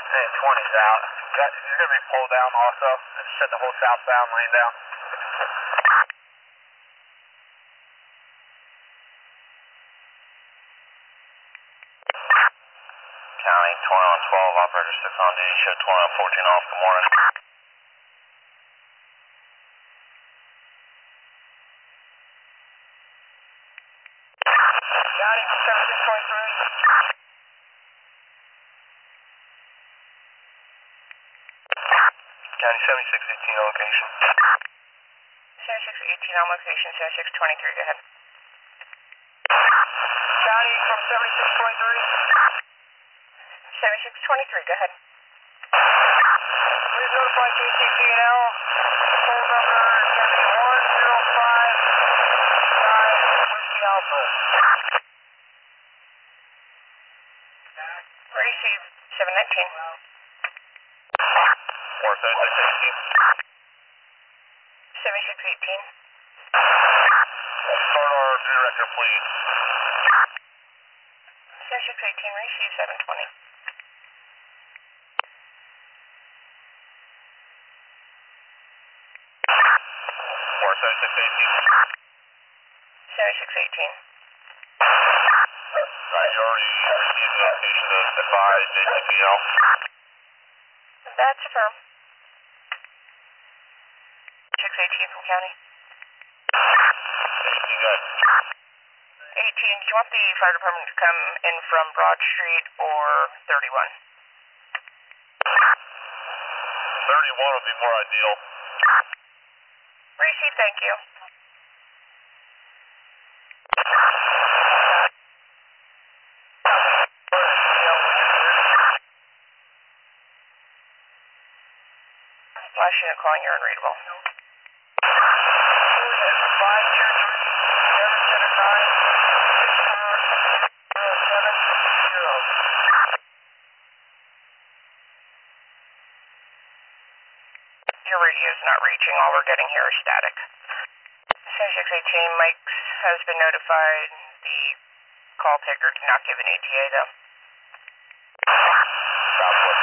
Hey, 20's out. You're going to be pulled down also. Shut the whole southbound lane down. County, 20 on 12, operator 6 on duty, show 20 on 14 off, good morning. County, 7623. County, 7618 location. 7618 on location, 7623, go ahead. County from 7623. 7623, go ahead. Please notify KCP&L. Phone number is going to be 1059 Whiskey Alpha. Receive 719. 47618. 7618. Start our director, please. 7618, receive 720. 47618. 7618. You already received the notification to advise JCPL. That's affirmed. 618 from county. 18, good. 18, do you want the fire department to come in from Broad Street or 31? 31 would be more ideal. Receive, thank you. Last unit calling, you're unreadable. Your radio is not reaching. All we're getting here is static. 7618, Mike has been notified. The call taker did not give an ETA though. Southwest.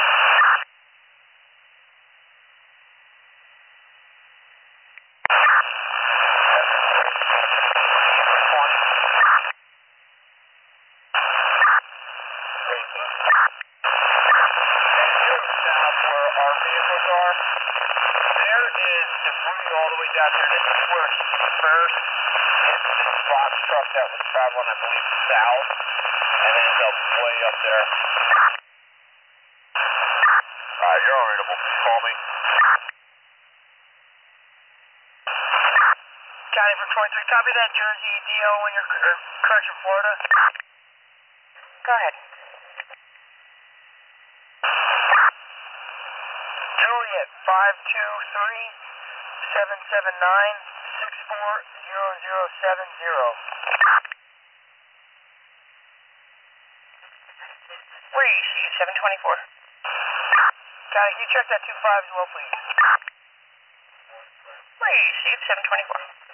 Where our vehicles are, there is debris all the way down here. This is where he first hit this box truck that was traveling, I believe, south, and ended up way up there. You're unreadable. Please call me. County for 23. Copy that, Jersey DO when you're correction, Florida. Go ahead. Juliet 523-779-6400070. Receive 724. County, can you check that 25 as well, please? Receive 724.